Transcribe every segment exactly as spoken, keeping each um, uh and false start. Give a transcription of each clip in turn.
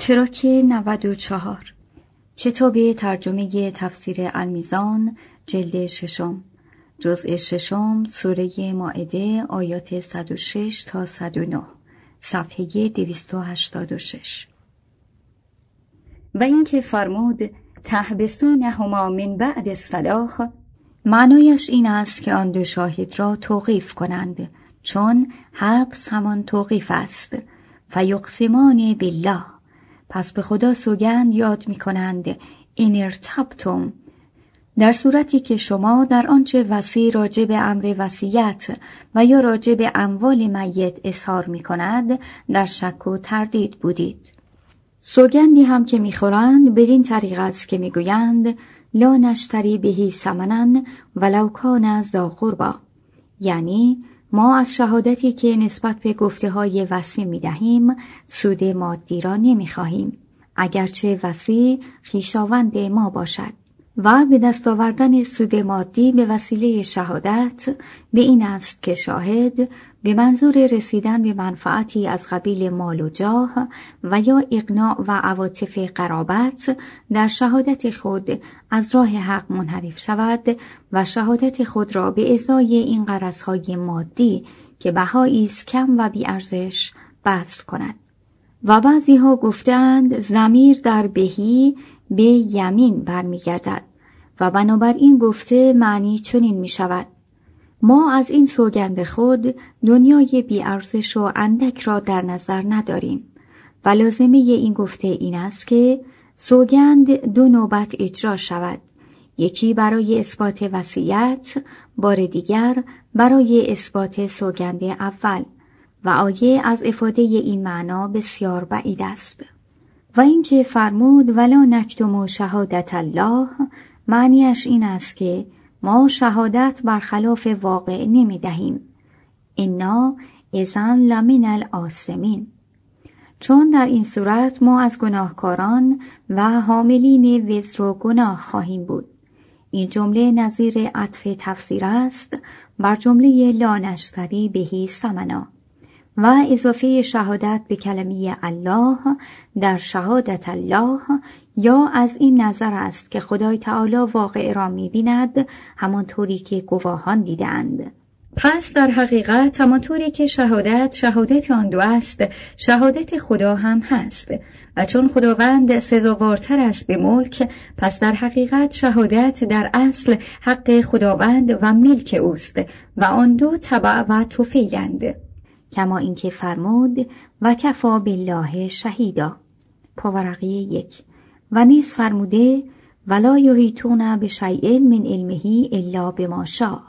تراک نود و چهار، کتاب ترجمه تفسیر المیزان، جلد ششم، جزء ششم، سوره مائده، آیات صد و شش تا صد و نه، صفحه دویست و هشتاد و شش. و اینکه فرمود تحبسونهما من بعد الصلاح، معنایش این است که آن دو شاهد را توقیف کنند، چون حبس همان توقیف است. فیقسمان بالله، پس به خدا سوگند یاد می کنند، این ارتبتم، در صورتی که شما در آنچه وصی راجع به امر وصیت و یا راجع به اموال میت اظهار می کند در شک و تردید بودید. سوگندی هم که می خورند بدین طریق است که می گویند لا نشتری بهی ثمنا ولو کان ذا قربی، یعنی ما از شهادتی که نسبت به گفته های وصی می دهیم سود مادی را نمی خواهیم، اگرچه وصی خویشاوند ما باشد. و به دست آوردن سود مادی به وسیله شهادت به این است که شاهد به منظور رسیدن به منفعتی از قبیل مال و جاه و یا اقناع و عواطف قرابت در شهادت خود از راه حق منحرف شود و شهادت خود را به ازای این غرضهای مادی که بهایی است کم و بی ارزش بذل کند. و بعضی ها گفتند ضمیر در بهی به یمین برمیگردد و بنابراین گفته معنی چنین می شود: ما از این سوگند خود دنیای بی ارزش و اندک را در نظر نداریم و لازمه این گفته این است که سوگند دو نوبت اجرا شود، یکی برای اثبات وصیت، بار دیگر برای اثبات سوگند اول، و آیه از افاده این معنا بسیار بعید است. و اینکه فرمود ولا نکتم شهادت الله، معنیش این است که ما شهادت برخلاف واقع نمی دهیم، انا اذن لمن الآثمین، چون در این صورت ما از گناهکاران و حاملین وزر و گناه خواهیم بود. این جمله نظیر عطف تفسیر است بر جمله لا نشتری بهی ثمنا و اضافه شهادت به کلمه الله در شهادت الله، یا از این نظر است که خدای تعالی واقع را می بیند همانطوری که گواهان دیدند. پس در حقیقت همانطوری که شهادت شهادت آن دو است، شهادت خدا هم هست، و چون خداوند سزاوارتر است به ملک، پس در حقیقت شهادت در اصل حق خداوند و ملک اوست و آن دو تبع و طفیلند، کما اینکه فرمود و کفا بالله شهیدا، پاورقی یک، و نیز فرموده ولا یحیطون بشیء من علمه الا بما شاء،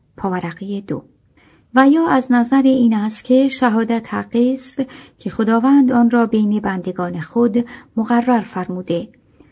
پاورقی دو. و یا از نظر این است که شهادت حقی است که خداوند آن را بین بندگان خود مقرر فرموده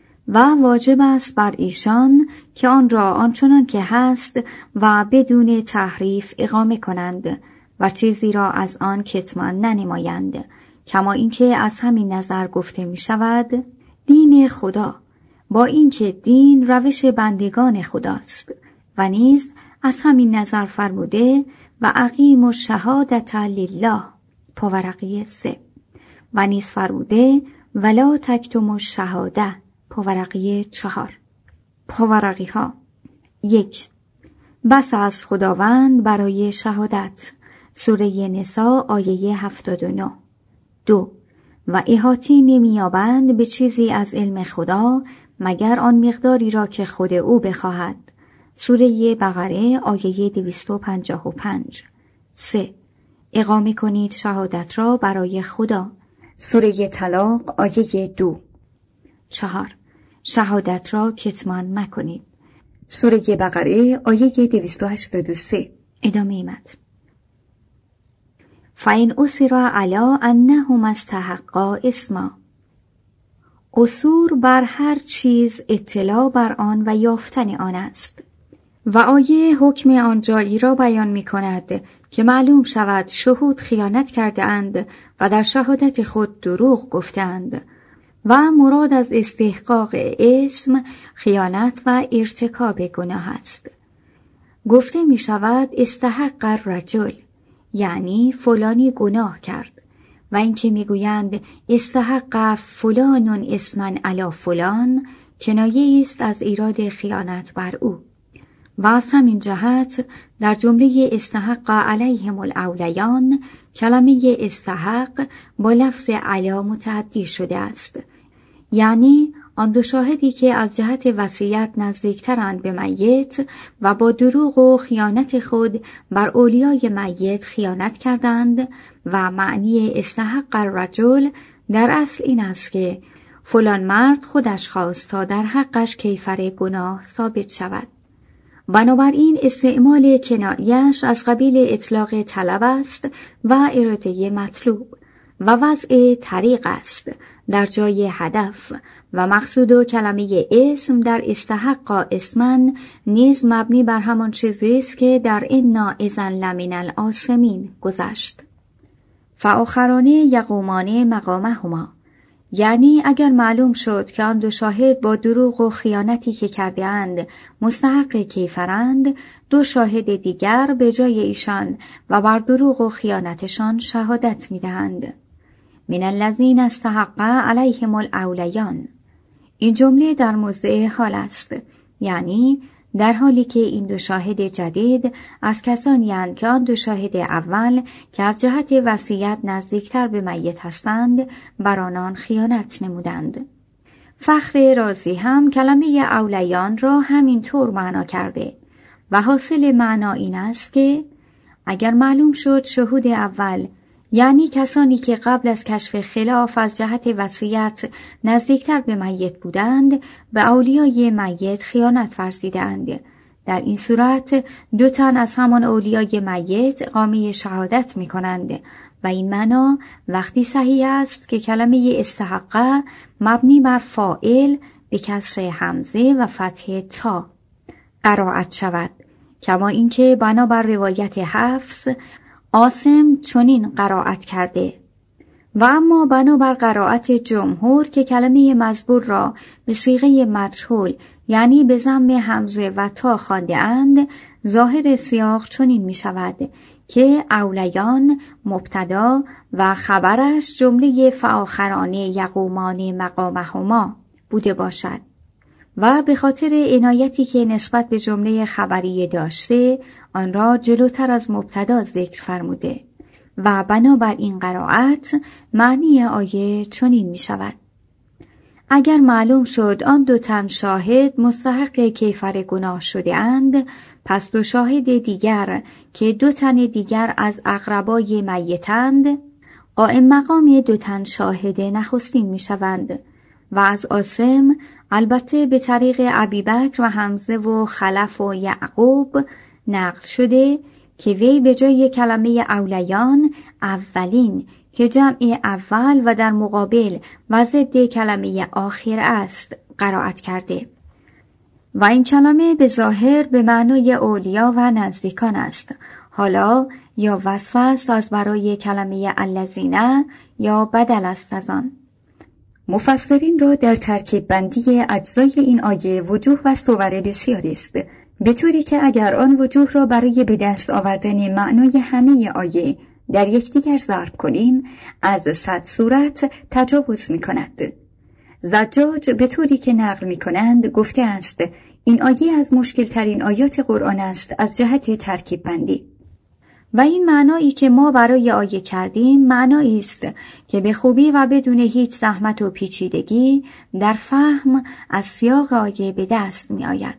و واجب است بر ایشان که آن را آنچنان که هست و بدون تحریف اقامه کنند و چیزی را از آن کتمان ننمایند، کما اینکه از همین نظر گفته می شود دین خدا، با اینکه دین روش بندگان خداست، و نیز از همین نظر فرموده و اقیم الشهادة لله، پاورقی سه، و نیز فرموده ولا تکتم الشهاده، پاورقی چهار. پاورقی ها: یک، بس از خداوند برای شهادت، سوره نساء آیه هفتاد و نه. دو، و احاطه نمی‌یابند به چیزی از علم خدا مگر آن مقداری را که خود او بخواهد، سوره بقره آیه دویست و پنجاه و پنج. سه، اقامه کنید شهادت را برای خدا، سوره طلاق آیه دو. چهار، شهادت را کتمان مکنید، سوره بقره آیه دویست و هشتاد و سه. ادامه متن. فَإِنْ أُثِرَ عَلَىٰ أَنَّهُمَا اسْتَحَقَّا اسْمًا، اثور بر هر چیز اطلاع بر آن و یافتن آن است. و آیه حکم آن جایی را بیان می کند که معلوم شود شهود خیانت کرده اند و در شهادت خود دروغ گفتند، و مراد از استحقاق اسم خیانت و ارتکاب گناه است. گفته می شود استحق الرجل، یعنی فلانی گناه کرد، و اینکه میگویند استحق فلان اسما علی فلان کنایه است از ایراد خیانت بر او. و از همین جهت در جمله استحق علیهم الاولیان کلمه استحق با لفظ علی متعدی شده است، یعنی آن دو شاهدی که از جهت وصیت نزدیکترند به میت و با دروغ و خیانت خود بر اولیای میت خیانت کردند. و معنی استحق الرجل در اصل این است که فلان مرد خودش خواست تا در حقش کیفر گناه ثابت شود. بنابراین استعمال کنایه‌اش از قبیل اطلاق طلب است و اراده مطلوب و وضع طریق است در جای هدف، و مقصود و کلمه اسم در استحق اسما نیز مبنی بر همان چیزی است که در انا اذن لمن الآثمین گذشت. فآخران یقومان مقامهما، یعنی اگر معلوم شد که آن دو شاهد با دروغ و خیانتی که کرده اند مستحق کیفرند، دو شاهد دیگر به جای ایشان و بر دروغ و خیانتشان شهادت می‌دهند. من الذین استحق علیهم الاولیان. این جمله در موضع حال است، یعنی در حالی که این دو شاهد جدید از کسانی اند که آن دو شاهد اول که از جهت وصیت نزدیکتر به میت هستند بر آنان خیانت نمودند. فخر رازی هم کلمه اولیان را همین طور معنا کرده و حاصل معنا این است که اگر معلوم شد شهود اول، یعنی کسانی که قبل از کشف خلاف از جهت وصیت نزدیکتر به میت بودند، به اولیای میت خیانت ورزیدند، در این صورت دو تن از همان اولیای میت اقامه شهادت می کنند و این معنا وقتی صحیح است که کلمه استحق مبنی بر فاعل به کسر همزه و فتح تا قرائت شود، کما اینکه بنابر روایت حفص عاصم چنین قرائت کرده. و اما بنابر قرائت جمهور که کلمه مزبور را به صیغه مجهول یعنی به ضم همزه و تا خوانده اند، ظاهر سیاق چنین می شود که اولیان مبتدا و خبرش جمله فآخران یقومان مقامهما بوده باشد و به خاطر عنایتی که نسبت به جمله خبریه داشته آن را جلوتر از مبتدا ذکر فرموده و بنابر این قرائت معنی آیه چنین می شود: اگر معلوم شد آن دو تن شاهد مستحق کیفر گناه شده اند، پس دو شاهد دیگر که دو تن دیگر از اقربای میتند قائم مقام دو تن شاهد نخستین می شوند. و از عاصم البته به طریق ابیبکر و حمزه و خلف و یعقوب نقل شده که وی به جای کلمه اولیان اولین که جمع اول و در مقابل و ضد کلمه آخر است قرائت کرده و این کلمه به ظاهر به معنای اولیا و نزدیکان است، حالا یا وصف است از برای کلمه الذین یا بدل است از آن. مفسرین را در ترکیب بندی اجزای این آیه وجوه و صور بسیاری است، به طوری که اگر آن وجوه را برای به دست آوردن معنای همه آیه در یکدیگر ضرب کنیم از صد صورت تجاوز می کند. زجاج به طوری که نقل می کنند گفته است این آیه از مشکل ترین آیات قرآن است از جهت ترکیب بندی و این معنایی که ما برای آیه کردیم معنایی است که به خوبی و بدون هیچ زحمت و پیچیدگی در فهم از سیاق آیه به دست می آید.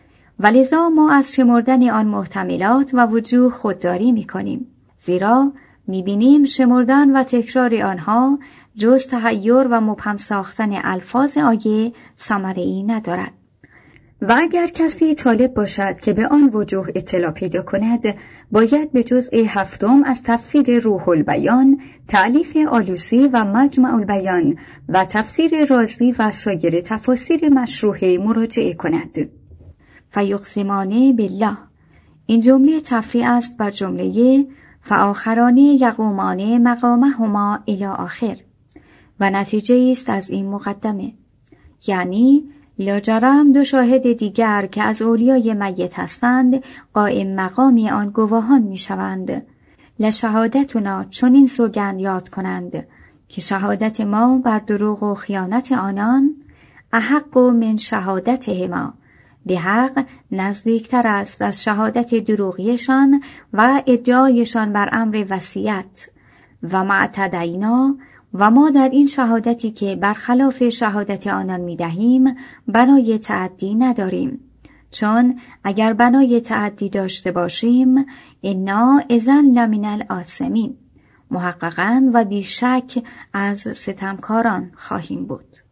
ولذا ما از شمردن آن محتملات و وجوه خودداری می کنیم، زیرا می بینیم شمردن و تکرار آنها جز تحیر و مبهم ساختن الفاظ آیه ثمره‌ای ندارد. و اگر کسی طالب باشد که به آن وجوه اطلاع پیدا کند، باید به جزء هفتم از تفسیر روح البیان، تألیف آلوسی و مجمع البیان و تفسیر رازی و سایر تفاسیر مشروحه مراجعه کند. فیقسمان بالله، این جمله تفریع است بر جمله فآخران یقومان مقامهما الی آخر و نتیجه است از این مقدمه، یعنی لاجرم دو شاهد دیگر که از اولیای میت هستند قائم مقام آن گواهان می شوند، لشهادتنا چنین سوگند یاد کنند که شهادت ما بر دروغ و خیانت آنان احق من شهادتهما، به حق نزدیکتر است از شهادت دروغیشان و ادعایشان بر امر وصیت. و ما اعتدینا، و ما در این شهادتی که برخلاف شهادت آنان می‌دهیم بنای تعدی نداریم، چون اگر بنای تعدی داشته باشیم انا اذن لمن الآثمین، محققاً و بیشک از ستمکاران خواهیم بود.